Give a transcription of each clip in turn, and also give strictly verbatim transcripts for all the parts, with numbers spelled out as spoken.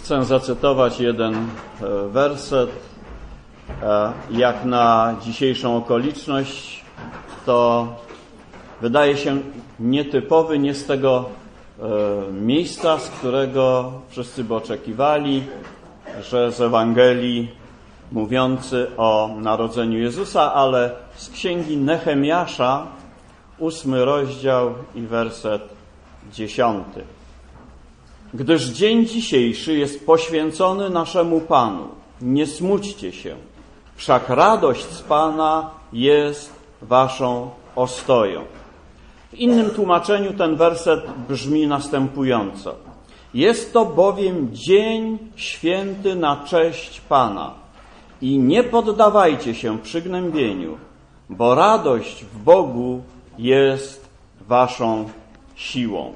Chcę zacytować jeden werset. Jak na dzisiejszą okoliczność, to wydaje się nietypowy, nie z tego miejsca, z którego wszyscy by oczekiwali, że z Ewangelii mówiący o narodzeniu Jezusa, ale z księgi Nehemiasza, ósmy rozdział i werset dziesiąty. Gdyż dzień dzisiejszy jest poświęcony naszemu Panu, nie smućcie się, wszak radość z Pana jest waszą ostoją. W innym tłumaczeniu ten werset brzmi następująco. Jest to bowiem dzień święty na cześć Pana i nie poddawajcie się przygnębieniu, bo radość w Bogu jest waszą siłą.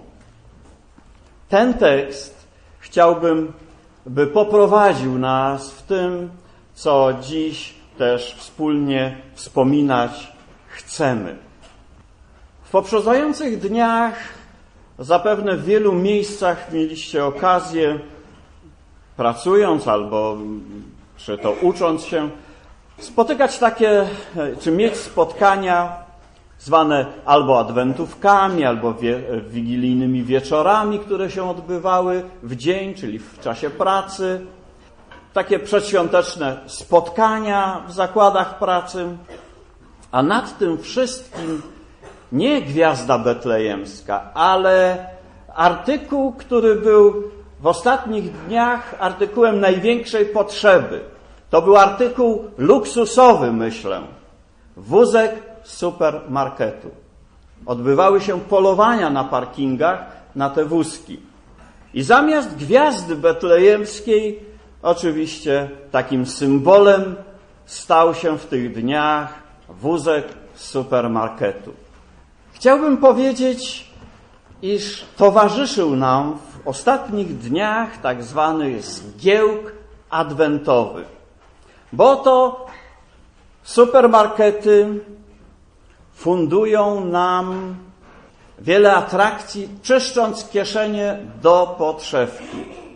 Ten tekst chciałbym, by poprowadził nas w tym, co dziś też wspólnie wspominać chcemy. W poprzedzających dniach zapewne w wielu miejscach mieliście okazję, pracując albo czy to ucząc się, spotykać takie, czy mieć spotkania zwane albo adwentówkami, albo wie, wigilijnymi wieczorami, które się odbywały w dzień, czyli w czasie pracy. Takie przedświąteczne spotkania w zakładach pracy. A nad tym wszystkim nie gwiazda betlejemska, ale artykuł, który był w ostatnich dniach artykułem największej potrzeby. To był artykuł luksusowy, myślę. Wózek supermarketu. Odbywały się polowania na parkingach na te wózki. I zamiast gwiazdy betlejemskiej, oczywiście takim symbolem stał się w tych dniach wózek supermarketu. Chciałbym powiedzieć, iż towarzyszył nam w ostatnich dniach tak zwany zgiełk adwentowy. Bo to supermarkety fundują nam wiele atrakcji, czyszcząc kieszenie do podszewki.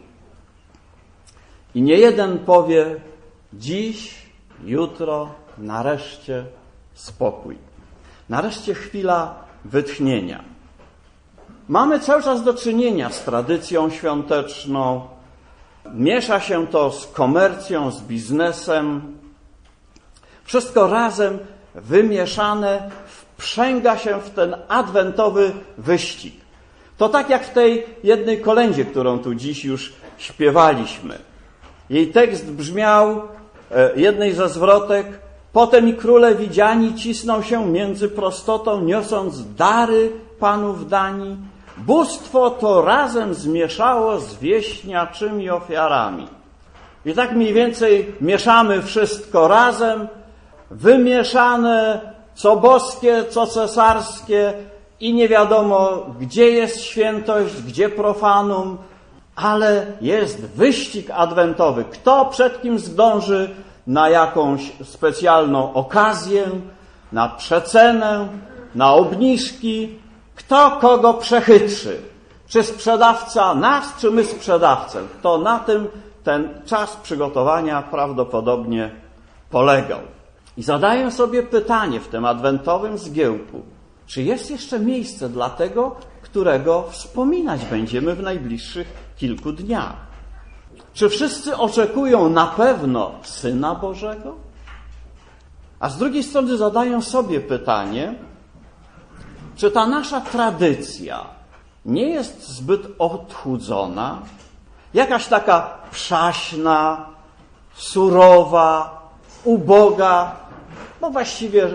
I nie jeden powie, dziś, jutro, nareszcie spokój. Nareszcie chwila wytchnienia. Mamy cały czas do czynienia z tradycją świąteczną. Miesza się to z komercją, z biznesem. Wszystko razem wymieszane wprzęga się w ten adwentowy wyścig. To tak jak w tej jednej kolędzie, którą tu dziś już śpiewaliśmy. Jej tekst brzmiał, jednej ze zwrotek, potem i króle widziani cisną się między prostotą, niosąc dary Panów dani. Bóstwo to razem zmieszało z wieśniaczymi ofiarami. I tak mniej więcej mieszamy wszystko razem, wymieszane, co boskie, co cesarskie i nie wiadomo, gdzie jest świętość, gdzie profanum, ale jest wyścig adwentowy. Kto przed kim zdąży na jakąś specjalną okazję, na przecenę, na obniżki, kto kogo przechytrzy. Czy sprzedawca nas, czy my sprzedawcę. To na tym ten czas przygotowania prawdopodobnie polegał. I zadaję sobie pytanie w tym adwentowym zgiełku, czy jest jeszcze miejsce dla tego, którego wspominać będziemy w najbliższych kilku dniach? Czy wszyscy oczekują na pewno Syna Bożego? A z drugiej strony zadaję sobie pytanie, czy ta nasza tradycja nie jest zbyt odchudzona, jakaś taka przaśna, surowa, uboga, bo właściwie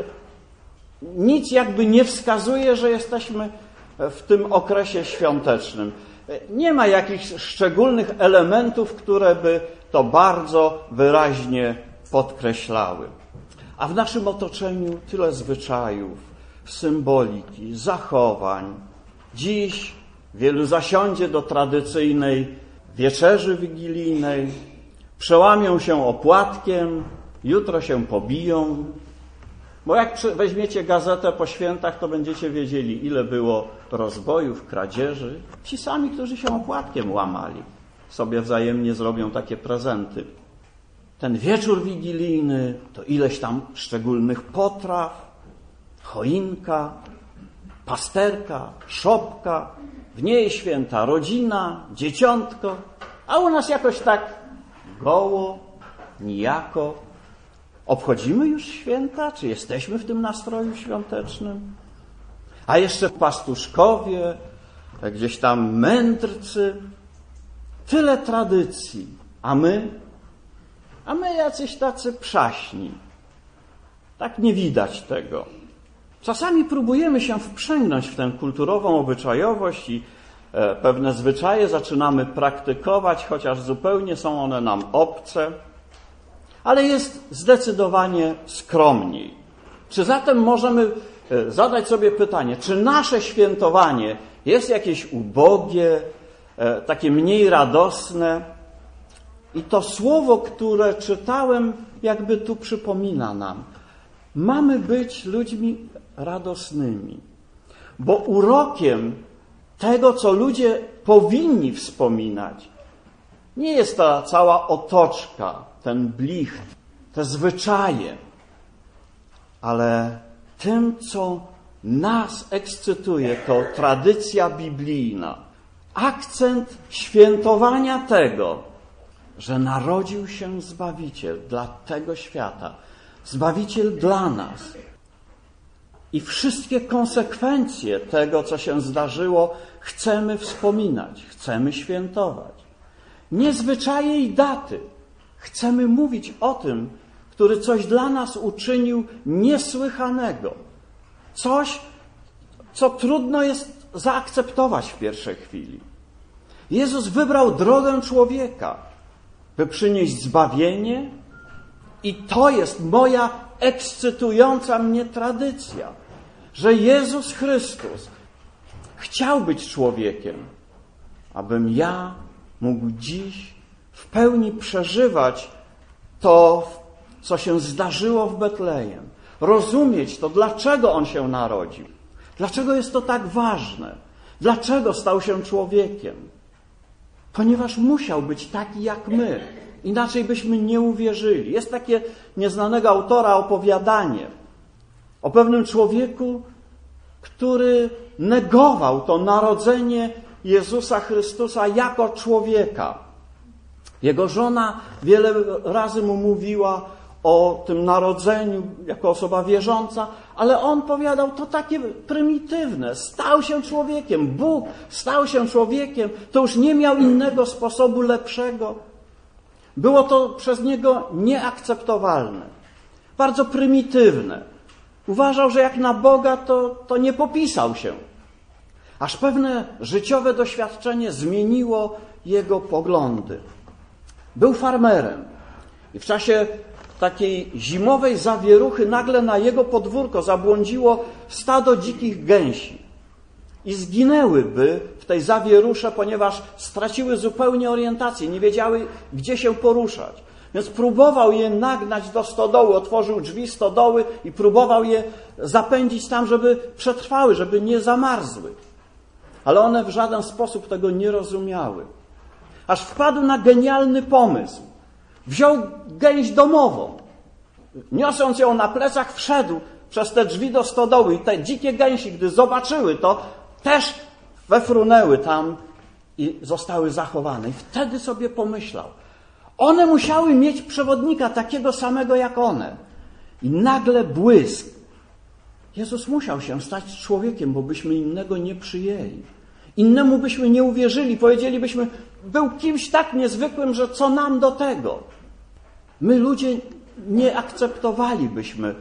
nic jakby nie wskazuje, że jesteśmy w tym okresie świątecznym. Nie ma jakichś szczególnych elementów, które by to bardzo wyraźnie podkreślały. A w naszym otoczeniu tyle zwyczajów, symboliki, zachowań. Dziś wielu zasiądzie do tradycyjnej wieczerzy wigilijnej, przełamią się opłatkiem, jutro się pobiją. Bo jak weźmiecie gazetę po świętach, to będziecie wiedzieli, ile było rozbojów, kradzieży. Ci sami, którzy się opłatkiem łamali. sobie wzajemnie zrobią takie prezenty. Ten wieczór wigilijny to ileś tam szczególnych potraw, choinka, pasterka, szopka, w niej święta rodzina, dzieciątko, a u nas jakoś tak goło, nijako. Obchodzimy już święta? Czy jesteśmy w tym nastroju świątecznym? A jeszcze pastuszkowie, gdzieś tam mędrcy. Tyle tradycji. A my? A my jacyś tacy przaśni. Tak nie widać tego. Czasami próbujemy się wprzęgnąć w tę kulturową obyczajowość i pewne zwyczaje zaczynamy praktykować, chociaż zupełnie są one nam obce. Ale jest zdecydowanie skromniej. Czy zatem możemy zadać sobie pytanie, czy nasze świętowanie jest jakieś ubogie, takie mniej radosne? I to słowo, które czytałem, jakby tu przypomina nam. Mamy być ludźmi radosnymi, bo urokiem tego, co ludzie powinni wspominać, nie jest ta cała otoczka, ten blicht, te zwyczaje, ale tym, co nas ekscytuje, to tradycja biblijna. Akcent świętowania tego, że narodził się Zbawiciel dla tego świata. Zbawiciel dla nas. I wszystkie konsekwencje tego, co się zdarzyło, chcemy wspominać, chcemy świętować. Nie zwyczaje i daty. Chcemy mówić o tym, który coś dla nas uczynił niesłychanego. Coś, co trudno jest zaakceptować w pierwszej chwili. Jezus wybrał drogę człowieka, by przynieść zbawienie, i to jest moja ekscytująca mnie tradycja, że Jezus Chrystus chciał być człowiekiem, abym ja mógł dziś w pełni przeżywać to, co się zdarzyło w Betlejem. Rozumieć to, dlaczego On się narodził. Dlaczego jest to tak ważne. Dlaczego stał się człowiekiem. Ponieważ musiał być taki jak my. Inaczej byśmy nie uwierzyli. Jest takie nieznanego autora opowiadanie o pewnym człowieku, który negował to narodzenie Jezusa Chrystusa jako człowieka. Jego żona wiele razy mu mówiła o tym narodzeniu jako osoba wierząca, ale on powiadał, to takie prymitywne. Stał się człowiekiem. Bóg stał się człowiekiem. To już nie miał innego sposobu lepszego. Było to przez niego nieakceptowalne. Bardzo prymitywne. Uważał, że jak na Boga, to, to nie popisał się. Aż pewne życiowe doświadczenie zmieniło jego poglądy. Był farmerem i w czasie takiej zimowej zawieruchy nagle na jego podwórko zabłądziło stado dzikich gęsi. I zginęłyby w tej zawierusze, ponieważ straciły zupełnie orientację, nie wiedziały, gdzie się poruszać. Więc próbował je nagnać do stodoły, otworzył drzwi stodoły i próbował je zapędzić tam, żeby przetrwały, żeby nie zamarzły. Ale one w żaden sposób tego nie rozumiały. Aż wpadł na genialny pomysł. Wziął gęś domową. Niosąc ją na plecach, wszedł przez te drzwi do stodoły i te dzikie gęsi, gdy zobaczyły to, też wefrunęły tam i zostały zachowane. I wtedy sobie pomyślał, one musiały mieć przewodnika takiego samego jak one. I nagle błysk. Jezus musiał się stać człowiekiem, bo byśmy innego nie przyjęli. Innemu byśmy nie uwierzyli, powiedzielibyśmy, był kimś tak niezwykłym, że co nam do tego. My ludzie nie akceptowalibyśmy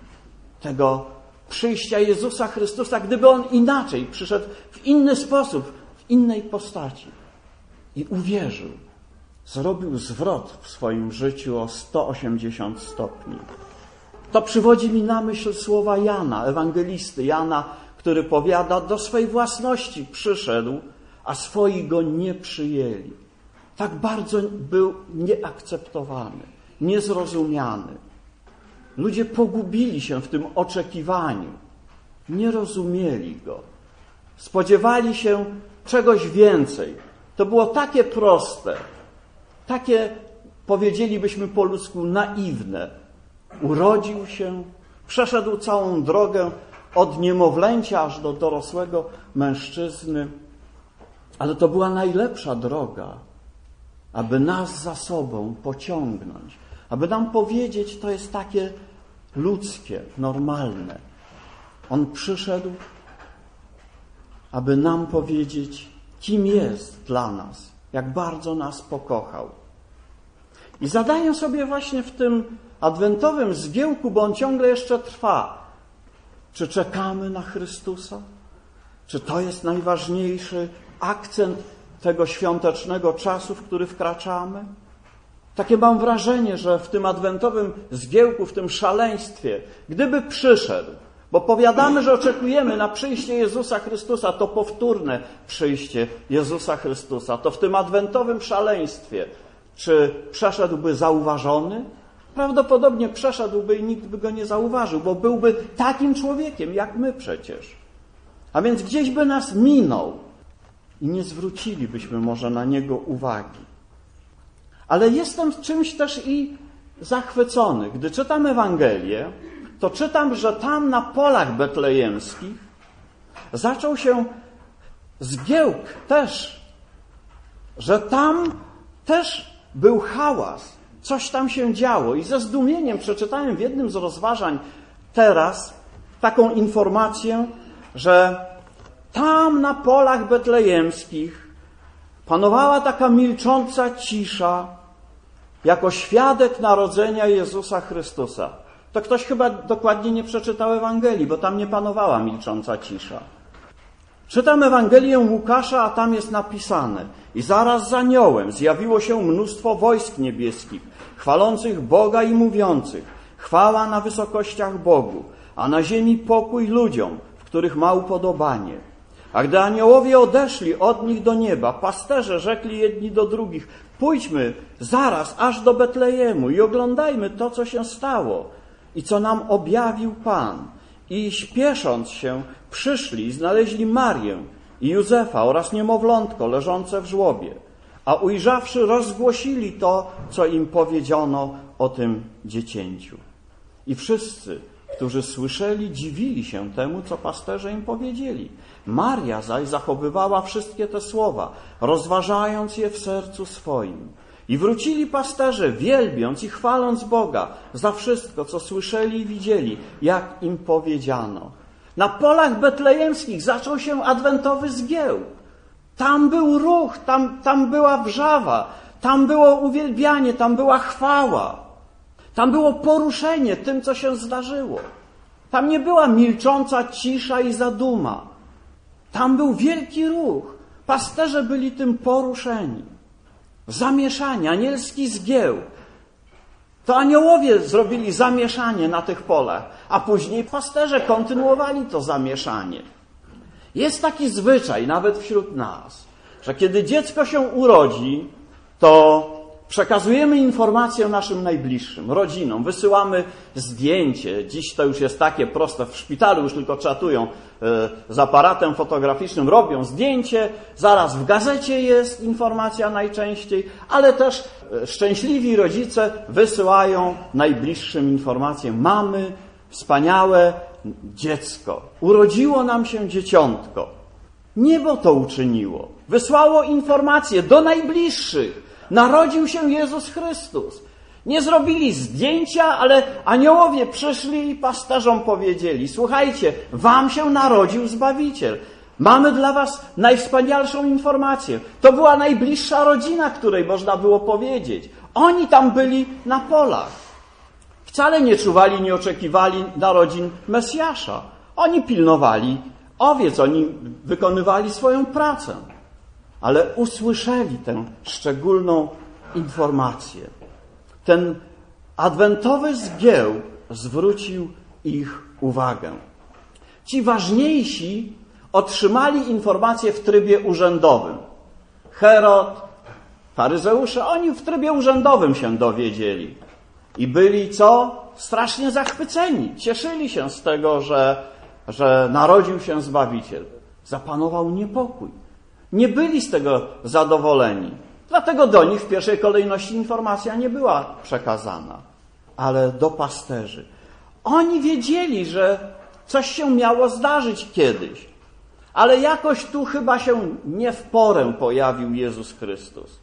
tego przyjścia Jezusa Chrystusa, gdyby On inaczej przyszedł w inny sposób, w innej postaci. I uwierzył. Zrobił zwrot w swoim życiu o sto osiemdziesiąt stopni. To przywodzi mi na myśl słowa Jana, ewangelisty Jana, który powiada, do swej własności przyszedł, a swoi go nie przyjęli. Tak bardzo był nieakceptowany, niezrozumiany. Ludzie pogubili się w tym oczekiwaniu. Nie rozumieli go. Spodziewali się czegoś więcej. To było takie proste, takie, powiedzielibyśmy po ludzku, naiwne. Urodził się, przeszedł całą drogę od niemowlęcia aż do dorosłego mężczyzny. Ale to była najlepsza droga, aby nas za sobą pociągnąć, aby nam powiedzieć, to jest takie ludzkie, normalne. On przyszedł, aby nam powiedzieć, kim jest dla nas, jak bardzo nas pokochał. I zadaję sobie właśnie w tym adwentowym zgiełku, bo on ciągle jeszcze trwa. Czy czekamy na Chrystusa? Czy to jest najważniejszy akcent tego świątecznego czasu, w który wkraczamy? Takie mam wrażenie, że w tym adwentowym zgiełku, w tym szaleństwie, gdyby przyszedł, bo powiadamy, że oczekujemy na przyjście Jezusa Chrystusa, to powtórne przyjście Jezusa Chrystusa, to w tym adwentowym szaleństwie, czy przeszedłby zauważony? Prawdopodobnie przeszedłby i nikt by go nie zauważył, bo byłby takim człowiekiem, jak my przecież. A więc gdzieś by nas minął i nie zwrócilibyśmy może na niego uwagi. Ale jestem czymś też i zachwycony. Gdy czytam Ewangelię, to czytam, że tam na polach betlejemskich zaczął się zgiełk też, że tam też był hałas, coś tam się działo. I ze zdumieniem przeczytałem w jednym z rozważań teraz taką informację, że tam na polach betlejemskich panowała taka milcząca cisza jako świadek narodzenia Jezusa Chrystusa. To ktoś chyba dokładnie nie przeczytał Ewangelii, bo tam nie panowała milcząca cisza. Czytam Ewangelię Łukasza, a tam jest napisane: i zaraz za aniołem zjawiło się mnóstwo wojsk niebieskich, chwalących Boga i mówiących: chwała na wysokościach Bogu, a na ziemi pokój ludziom, w których ma upodobanie. A gdy aniołowie odeszli od nich do nieba, pasterze rzekli jedni do drugich: pójdźmy zaraz aż do Betlejemu i oglądajmy to, co się stało i co nam objawił Pan. I śpiesząc się, przyszli i znaleźli Marię i Józefa oraz niemowlątko leżące w żłobie. A ujrzawszy, rozgłosili to, co im powiedziano o tym dziecięciu. I wszyscy, którzy słyszeli, dziwili się temu, co pasterze im powiedzieli. Maria zaś zachowywała wszystkie te słowa, rozważając je w sercu swoim. I wrócili pasterze, wielbiąc i chwaląc Boga za wszystko, co słyszeli i widzieli, jak im powiedziano. Na polach betlejemskich zaczął się adwentowy zgiełk. Tam był ruch, tam, tam była wrzawa, tam było uwielbianie, tam była chwała. Tam było poruszenie tym, co się zdarzyło. Tam nie była milcząca cisza i zaduma. Tam był wielki ruch. Pasterze byli tym poruszeni. Zamieszanie, anielski zgiełk. To aniołowie zrobili zamieszanie na tych polach, a później pasterze kontynuowali to zamieszanie. Jest taki zwyczaj, nawet wśród nas, że kiedy dziecko się urodzi, to przekazujemy informację naszym najbliższym, rodzinom, wysyłamy zdjęcie. Dziś to już jest takie proste, w szpitalu już tylko czatują z aparatem fotograficznym, robią zdjęcie, zaraz w gazecie jest informacja najczęściej, ale też szczęśliwi rodzice wysyłają najbliższym informację: mamy wspaniałe dziecko, urodziło nam się dzieciątko. Niebo to uczyniło, wysłało informację do najbliższych. Narodził się Jezus Chrystus. Nie zrobili zdjęcia, ale aniołowie przyszli i pasterzom powiedzieli: słuchajcie, wam się narodził Zbawiciel. Mamy dla was najwspanialszą informację. To była najbliższa rodzina, której można było powiedzieć. Oni tam byli na polach. Wcale nie czuwali, nie oczekiwali narodzin Mesjasza. Oni pilnowali owiec, oni wykonywali swoją pracę. Ale usłyszeli tę szczególną informację. Ten adwentowy zgiełk zwrócił ich uwagę. Ci ważniejsi otrzymali informację w trybie urzędowym. Herod, faryzeusze, oni w trybie urzędowym się dowiedzieli. I byli co? Strasznie zachwyceni. Cieszyli się z tego, że, że narodził się Zbawiciel. Zapanował niepokój. Nie byli z tego zadowoleni. Dlatego do nich w pierwszej kolejności informacja nie była przekazana. Ale do pasterzy. Oni wiedzieli, że coś się miało zdarzyć kiedyś. Ale jakoś tu chyba się nie w porę pojawił Jezus Chrystus.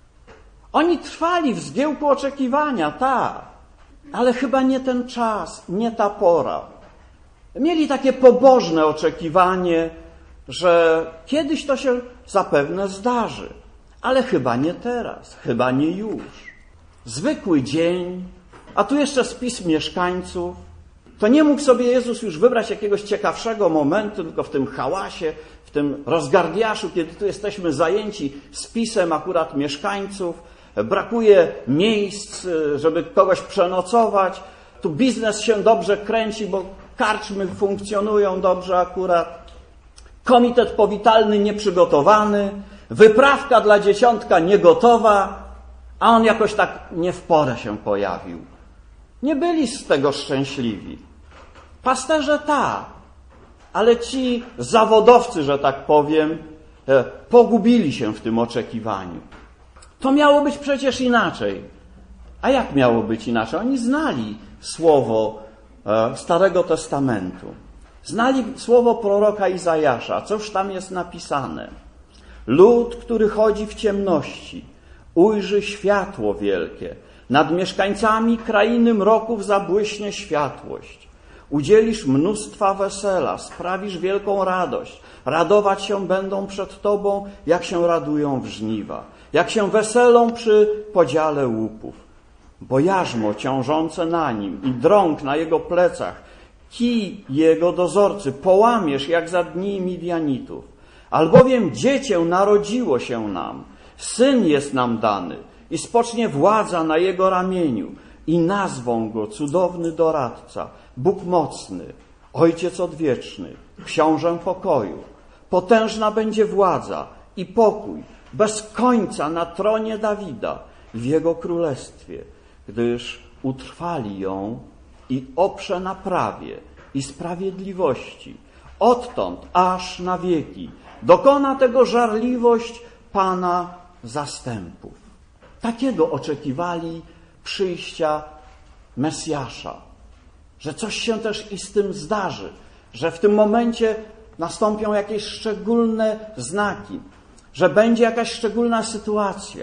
Oni trwali w zgiełku oczekiwania, tak. Ale chyba nie ten czas, nie ta pora. Mieli takie pobożne oczekiwanie, że kiedyś to się zapewne zdarzy. Ale chyba nie teraz, chyba nie już. Zwykły dzień, a tu jeszcze spis mieszkańców. To nie mógł sobie Jezus już wybrać jakiegoś ciekawszego momentu, tylko w tym hałasie, w tym rozgardiaszu, kiedy tu jesteśmy zajęci spisem akurat mieszkańców, brakuje miejsc, żeby kogoś przenocować, tu biznes się dobrze kręci, bo karczmy funkcjonują dobrze akurat, komitet powitalny nieprzygotowany, wyprawka dla dzieciątka niegotowa, a on jakoś tak nie w porę się pojawił. Nie byli z tego szczęśliwi. Pasterze tak, ale ci zawodowcy, że tak powiem, pogubili się w tym oczekiwaniu. To miało być przecież inaczej. A jak miało być inaczej? Oni znali słowo Starego Testamentu. Znali słowo proroka Izajasza. Cóż tam jest napisane? Lud, który chodzi w ciemności, ujrzy światło wielkie. Nad mieszkańcami krainy mroków zabłyśnie światłość. Udzielisz mnóstwa wesela, sprawisz wielką radość. Radować się będą przed Tobą, jak się radują w żniwa, jak się weselą przy podziale łupów. Bo jarzmo ciążące na nim i drąg na jego plecach, kij jego dozorcy połamiesz jak za dni Midianitów. Albowiem dziecię narodziło się nam, syn jest nam dany i spocznie władza na jego ramieniu i nazwą go cudowny doradca, Bóg mocny, Ojciec odwieczny, książę pokoju. Potężna będzie władza i pokój bez końca na tronie Dawida i w jego królestwie, gdyż utrwali ją i oprze na prawie i sprawiedliwości, odtąd aż na wieki. Dokona tego żarliwość Pana zastępów. Takiego oczekiwali przyjścia Mesjasza, że coś się też i z tym zdarzy, że w tym momencie nastąpią jakieś szczególne znaki, że będzie jakaś szczególna sytuacja,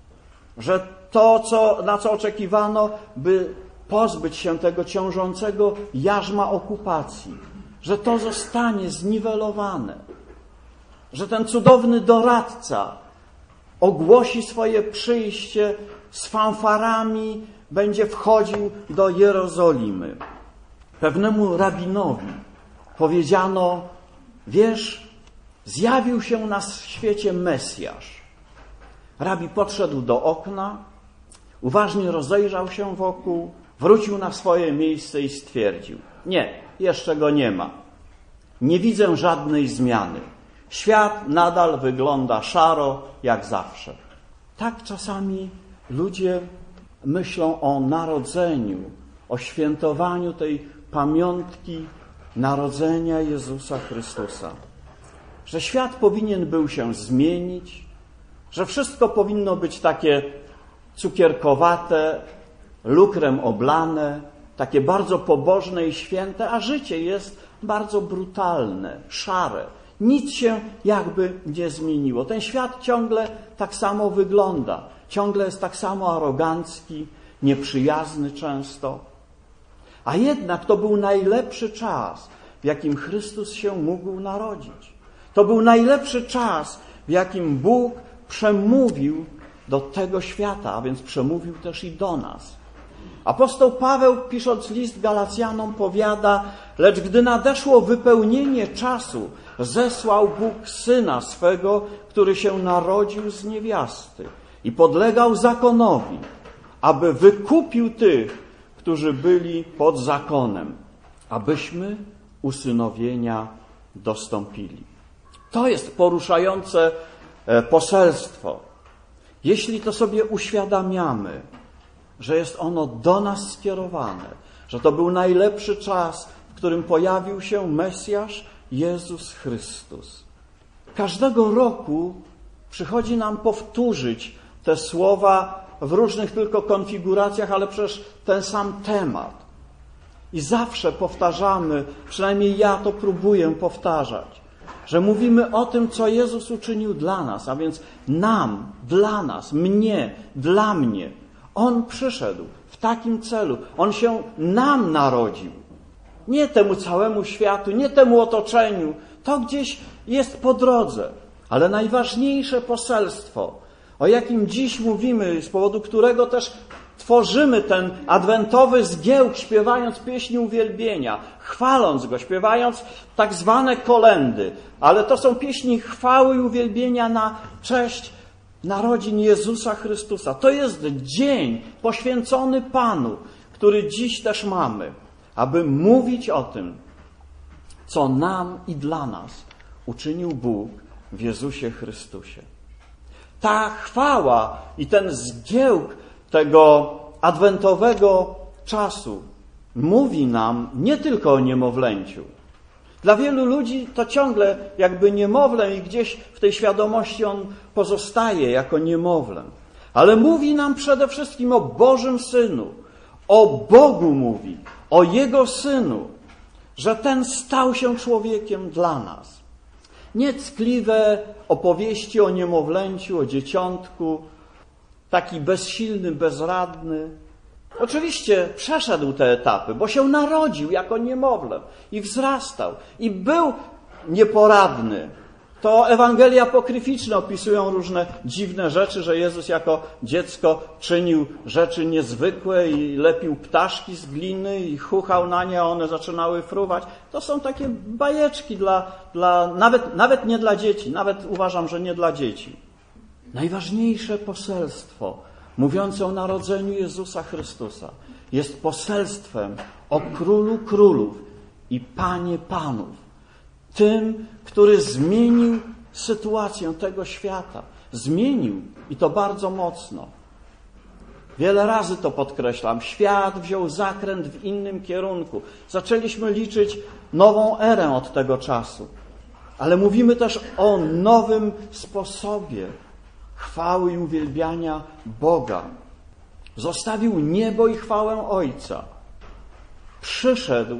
że to, co, na co oczekiwano, by pozbyć się tego ciążącego jarzma okupacji, że to zostanie zniwelowane, że ten cudowny doradca ogłosi swoje przyjście z fanfarami, będzie wchodził do Jerozolimy. Pewnemu rabinowi powiedziano, wiesz, zjawił się na świecie Mesjasz. Rabi podszedł do okna, uważnie rozejrzał się wokół, wrócił na swoje miejsce i stwierdził, nie, jeszcze go nie ma. Nie widzę żadnej zmiany. Świat nadal wygląda szaro, jak zawsze. Tak czasami ludzie myślą o narodzeniu, o świętowaniu tej pamiątki narodzenia Jezusa Chrystusa. Że świat powinien był się zmienić, że wszystko powinno być takie cukierkowate, lukrem oblane, takie bardzo pobożne i święte, a życie jest bardzo brutalne, szare. Nic się jakby nie zmieniło. Ten świat ciągle tak samo wygląda. Ciągle jest tak samo arogancki, nieprzyjazny często. A jednak to był najlepszy czas, w jakim Chrystus się mógł narodzić. To był najlepszy czas, w jakim Bóg przemówił do tego świata, a więc przemówił też i do nas. Apostoł Paweł, pisząc list Galacjanom, powiada, lecz gdy nadeszło wypełnienie czasu, zesłał Bóg Syna swego, który się narodził z niewiasty i podlegał zakonowi, aby wykupił tych, którzy byli pod zakonem, abyśmy usynowienia dostąpili. To jest poruszające poselstwo. Jeśli to sobie uświadamiamy, że jest ono do nas skierowane, że to był najlepszy czas, w którym pojawił się Mesjasz, Jezus Chrystus, każdego roku przychodzi nam powtórzyć te słowa w różnych tylko konfiguracjach, ale przecież ten sam temat. I zawsze powtarzamy, przynajmniej ja to próbuję powtarzać, że mówimy o tym, co Jezus uczynił dla nas, a więc nam, dla nas, mnie, dla mnie. On przyszedł w takim celu. On się nam narodził. Nie temu całemu światu, nie temu otoczeniu. To gdzieś jest po drodze. Ale najważniejsze poselstwo, o jakim dziś mówimy, z powodu którego też tworzymy ten adwentowy zgiełk, śpiewając pieśni uwielbienia, chwaląc Go, śpiewając tak zwane kolędy. Ale to są pieśni chwały i uwielbienia na cześć narodzin Jezusa Chrystusa. To jest dzień poświęcony Panu, który dziś też mamy, aby mówić o tym, co nam i dla nas uczynił Bóg w Jezusie Chrystusie. Ta chwała i ten zgiełk tego adwentowego czasu mówi nam nie tylko o niemowlęciu. Dla wielu ludzi to ciągle jakby niemowlę i gdzieś w tej świadomości on pozostaje jako niemowlę. Ale mówi nam przede wszystkim o Bożym Synu, o Bogu mówi, o Jego Synu, że ten stał się człowiekiem dla nas. Nie ckliwe opowieści o niemowlęciu, o dzieciątku, taki bezsilny, bezradny. Oczywiście przeszedł te etapy, bo się narodził jako niemowlę i wzrastał i był nieporadny. To Ewangelie apokryficzne opisują różne dziwne rzeczy, że Jezus jako dziecko czynił rzeczy niezwykłe i lepił ptaszki z gliny i chuchał na nie, a one zaczynały fruwać. To są takie bajeczki dla, dla nawet, nawet nie dla dzieci, nawet uważam, że nie dla dzieci. Najważniejsze poselstwo mówiące o narodzeniu Jezusa Chrystusa jest poselstwem o Królu Królów i Panie Panów. Tym, który zmienił sytuację tego świata. Zmienił i to bardzo mocno. Wiele razy to podkreślam. Świat wziął zakręt w innym kierunku. Zaczęliśmy liczyć nową erę od tego czasu. Ale mówimy też o nowym sposobie chwały i uwielbiania Boga. Zostawił niebo i chwałę Ojca. Przyszedł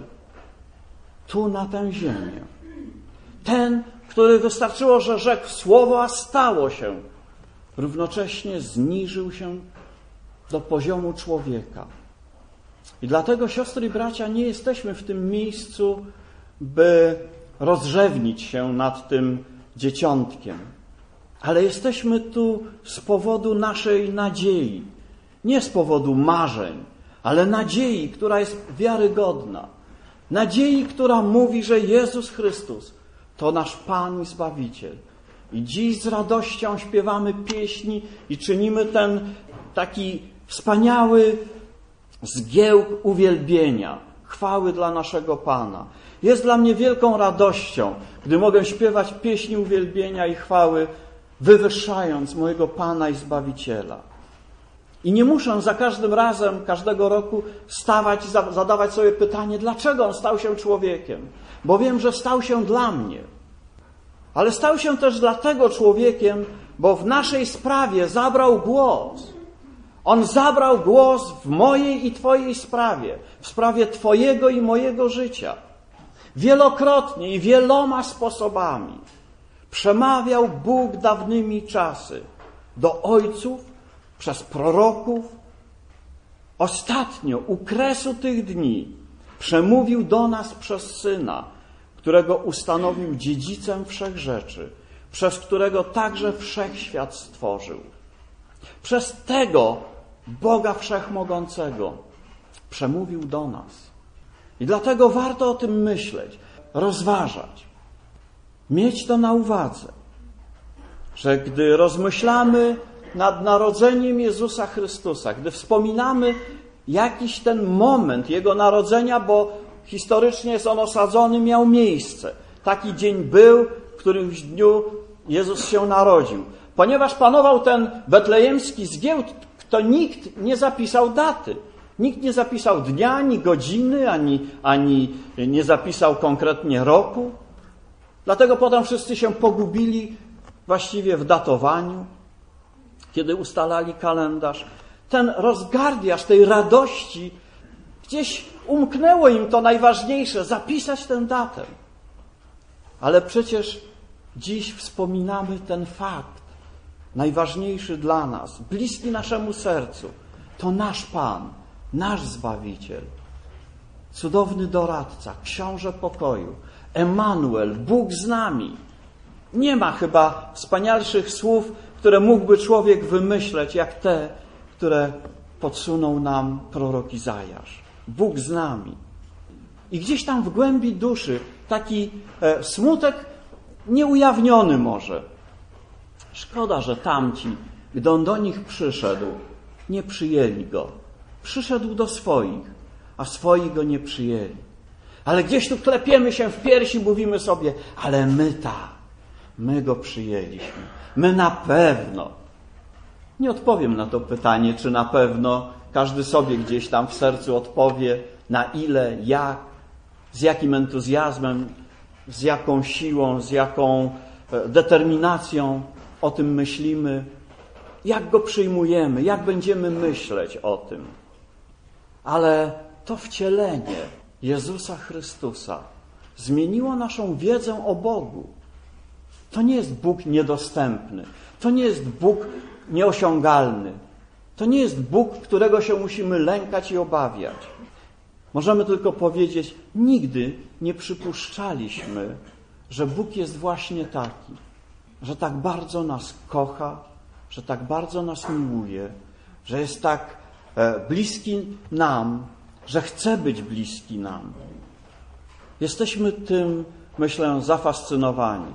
tu na tę ziemię. Ten, który wystarczyło, że rzekł słowo, a stało się. Równocześnie zniżył się do poziomu człowieka. I dlatego, siostry i bracia, nie jesteśmy w tym miejscu, by rozrzewnić się nad tym dzieciątkiem. Ale jesteśmy tu z powodu naszej nadziei. Nie z powodu marzeń, ale nadziei, która jest wiarygodna. Nadziei, która mówi, że Jezus Chrystus to nasz Pan i Zbawiciel. I dziś z radością śpiewamy pieśni i czynimy ten taki wspaniały zgiełk uwielbienia, chwały dla naszego Pana. Jest dla mnie wielką radością, gdy mogę śpiewać pieśni uwielbienia i chwały, wywyższając mojego Pana i Zbawiciela. I nie muszę za każdym razem, każdego roku stawać i zadawać sobie pytanie, dlaczego On stał się człowiekiem. Bo wiem, że stał się dla mnie. Ale stał się też dlatego człowiekiem, bo w naszej sprawie zabrał głos. On zabrał głos w mojej i Twojej sprawie, w sprawie Twojego i mojego życia. Wielokrotnie i wieloma sposobami przemawiał Bóg dawnymi czasy do ojców, przez proroków. Ostatnio, u kresu tych dni, przemówił do nas przez Syna, którego ustanowił dziedzicem wszech rzeczy, przez którego także wszechświat stworzył. Przez tego Boga Wszechmogącego przemówił do nas. I dlatego warto o tym myśleć, rozważać, mieć to na uwadze, że gdy rozmyślamy nad narodzeniem Jezusa Chrystusa, gdy wspominamy jakiś ten moment Jego narodzenia, bo historycznie jest on osadzony, miał miejsce. Taki dzień był, w którymś dniu Jezus się narodził. Ponieważ panował ten betlejemski zgiełk, to nikt nie zapisał daty. Nikt nie zapisał dnia, ani godziny, ani, ani nie zapisał konkretnie roku. Dlatego potem wszyscy się pogubili właściwie w datowaniu, kiedy ustalali kalendarz. Ten rozgardiasz tej radości, gdzieś umknęło im to najważniejsze, zapisać tę datę. Ale przecież dziś wspominamy ten fakt, najważniejszy dla nas, bliski naszemu sercu. To nasz Pan, nasz Zbawiciel, cudowny doradca, książę pokoju, Emanuel, Bóg z nami. Nie ma chyba wspanialszych słów, które mógłby człowiek wymyśleć, jak te, które podsunął nam prorok Izajasz. Bóg z nami. I gdzieś tam w głębi duszy taki e, smutek nieujawniony może. Szkoda, że tamci, gdy on do nich przyszedł, nie przyjęli go. Przyszedł do swoich, a swoi go nie przyjęli. Ale gdzieś tu klepiemy się w piersi, mówimy sobie, ale my tak, my go przyjęliśmy. My na pewno. Nie odpowiem na to pytanie, czy na pewno. Każdy sobie gdzieś tam w sercu odpowie, na ile, jak, z jakim entuzjazmem, z jaką siłą, z jaką determinacją o tym myślimy, jak go przyjmujemy, jak będziemy myśleć o tym. Ale to wcielenie Jezusa Chrystusa zmieniło naszą wiedzę o Bogu. To nie jest Bóg niedostępny, to nie jest Bóg nieosiągalny, to nie jest Bóg, którego się musimy lękać i obawiać. Możemy tylko powiedzieć, nigdy nie przypuszczaliśmy, że Bóg jest właśnie taki, że tak bardzo nas kocha, że tak bardzo nas miłuje, że jest tak bliski nam, że chce być bliski nam. Jesteśmy tym, myślę, zafascynowani.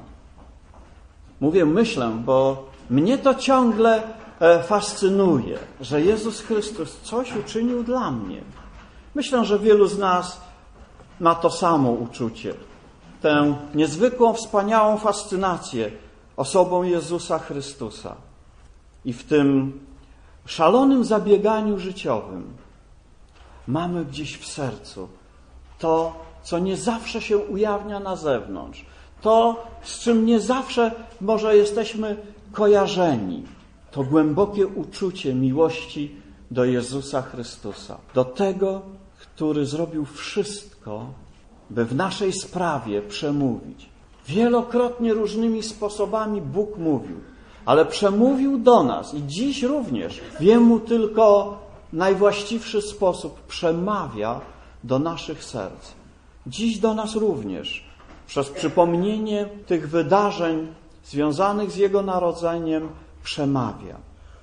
Mówię myślę, bo mnie to ciągle fascynuje, że Jezus Chrystus coś uczynił dla mnie. Myślę, że wielu z nas ma to samo uczucie. Tę niezwykłą, wspaniałą fascynację osobą Jezusa Chrystusa. I w tym szalonym zabieganiu życiowym mamy gdzieś w sercu to, co nie zawsze się ujawnia na zewnątrz. To, z czym nie zawsze może jesteśmy kojarzeni. To głębokie uczucie miłości do Jezusa Chrystusa. Do tego, który zrobił wszystko, by w naszej sprawie przemówić. Wielokrotnie różnymi sposobami Bóg mówił, ale przemówił do nas i dziś również w Jemu tylko najwłaściwszy sposób przemawia do naszych serc. Dziś do nas również przez przypomnienie tych wydarzeń związanych z Jego narodzeniem przemawia.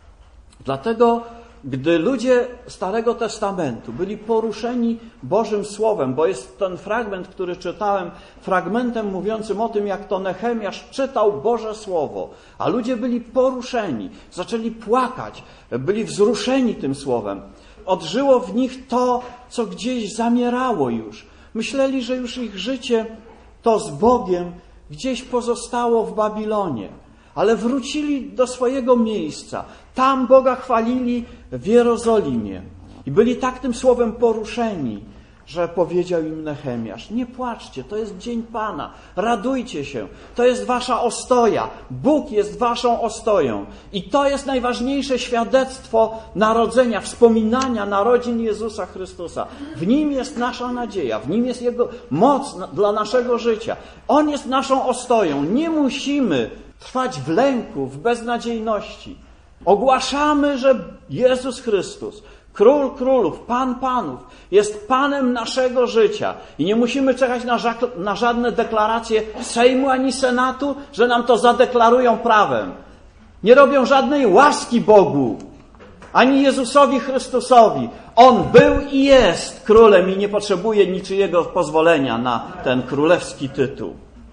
Dlatego, gdy ludzie Starego Testamentu byli poruszeni Bożym Słowem, bo jest ten fragment, który czytałem, fragmentem mówiącym o tym, jak to Nehemiasz czytał Boże Słowo, a ludzie byli poruszeni, zaczęli płakać, byli wzruszeni tym Słowem. Odżyło w nich to, co gdzieś zamierało już. Myśleli, że już ich życie, to z Bogiem, gdzieś pozostało w Babilonie. Ale wrócili do swojego miejsca. Tam Boga chwalili w Jerozolimie. I byli tak tym słowem poruszeni, że powiedział im Nehemiasz, nie płaczcie, to jest dzień Pana, radujcie się, to jest wasza ostoja, Bóg jest waszą ostoją. I to jest najważniejsze świadectwo narodzenia, wspominania narodzin Jezusa Chrystusa. W Nim jest nasza nadzieja, w Nim jest Jego moc dla naszego życia. On jest naszą ostoją, nie musimy trwać w lęku, w beznadziejności. Ogłaszamy, że Jezus Chrystus, Król Królów, Pan Panów, jest Panem naszego życia. I nie musimy czekać na, ża- na żadne deklaracje Sejmu ani Senatu, że nam to zadeklarują prawem. Nie robią żadnej łaski Bogu, ani Jezusowi Chrystusowi. On był i jest Królem i nie potrzebuje niczyjego pozwolenia na ten królewski tytuł.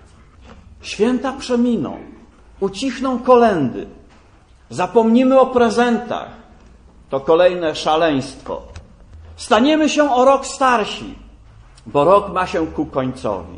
Święta przeminą. Ucichną kolędy. Zapomnimy o prezentach. To kolejne szaleństwo. Staniemy się o rok starsi, bo rok ma się ku końcowi.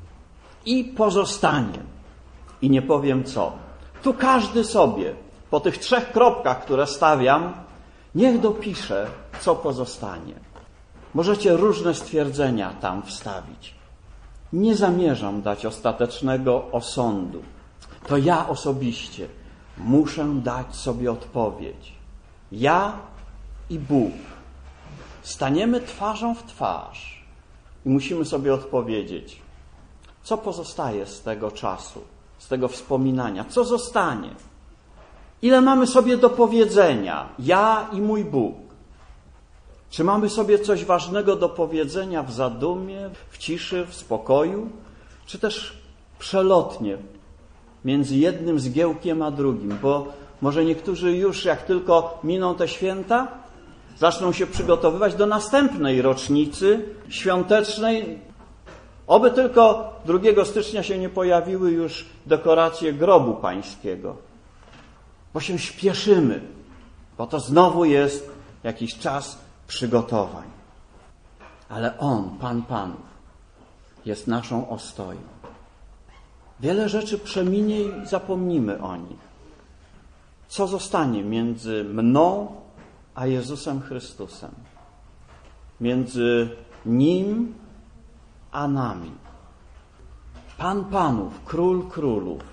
I pozostanie. I nie powiem co. Tu każdy sobie, po tych trzech kropkach, które stawiam, niech dopisze, co pozostanie. Możecie różne stwierdzenia tam wstawić. nie zamierzam dać ostatecznego osądu. To ja osobiście muszę dać sobie odpowiedź. Ja i Bóg staniemy twarzą w twarz i musimy sobie odpowiedzieć, co pozostaje z tego czasu, z tego wspominania, co zostanie. Ile mamy sobie do powiedzenia, ja i mój Bóg? Czy mamy sobie coś ważnego do powiedzenia w zadumie, w ciszy, w spokoju, czy też przelotnie między jednym zgiełkiem a drugim? Bo może niektórzy już, jak tylko miną te święta, zaczną się przygotowywać do następnej rocznicy świątecznej. Oby tylko drugiego stycznia się nie pojawiły już dekoracje grobu pańskiego, bo się śpieszymy, bo to znowu jest jakiś czas przygotowań. Ale On, Pan Panów, jest naszą ostoją. Wiele rzeczy przeminie i zapomnimy o nich. Co zostanie między mną a Jezusem Chrystusem? Między Nim a nami. Pan Panów, Król Królów.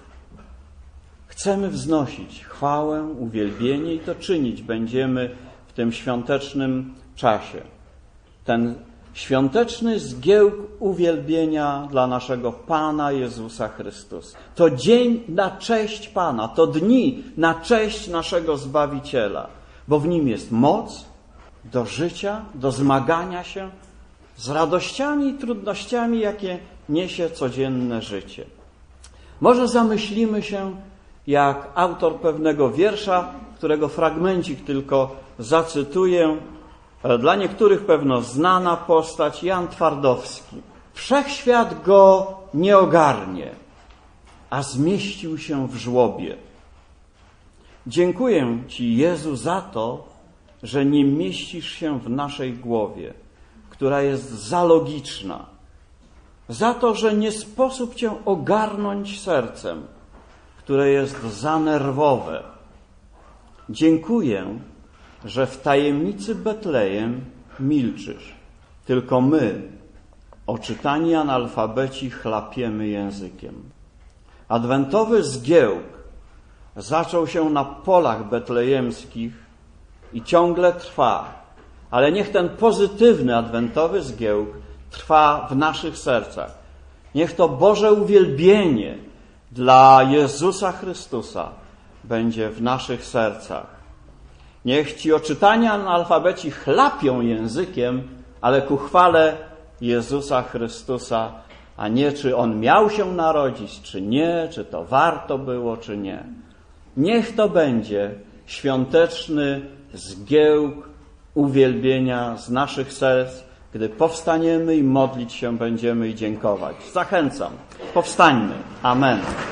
Chcemy wznosić chwałę, uwielbienie i to czynić będziemy w tym świątecznym czasie. Ten świąteczny zgiełk uwielbienia dla naszego Pana Jezusa Chrystusa. To dzień na cześć Pana, to dni na cześć naszego Zbawiciela, bo w Nim jest moc do życia, do zmagania się z radościami i trudnościami, jakie niesie codzienne życie. Może zamyślimy się, jak autor pewnego wiersza, którego fragmencik tylko zacytuję, dla niektórych pewno znana postać, Jan Twardowski. Wszechświat go nie ogarnie, a zmieścił się w żłobie. Dziękuję Ci, Jezu, za to, że nie mieścisz się w naszej głowie, która jest za logiczna. Za to, że nie sposób Cię ogarnąć sercem, które jest za nerwowe. Dziękuję, że w tajemnicy Betlejem milczysz. Tylko my, oczytani analfabeci, chlapiemy językiem. Adwentowy zgiełk zaczął się na polach betlejemskich i ciągle trwa. Ale niech ten pozytywny adwentowy zgiełk trwa w naszych sercach. Niech to Boże uwielbienie dla Jezusa Chrystusa będzie w naszych sercach. Niech ci oczytani analfabeci chlapią językiem, ale ku chwale Jezusa Chrystusa, a nie czy On miał się narodzić, czy nie, czy to warto było, czy nie. Niech to będzie świąteczny zgiełk uwielbienia z naszych serc, gdy powstaniemy i modlić się będziemy i dziękować. Zachęcam. Powstańmy. Amen.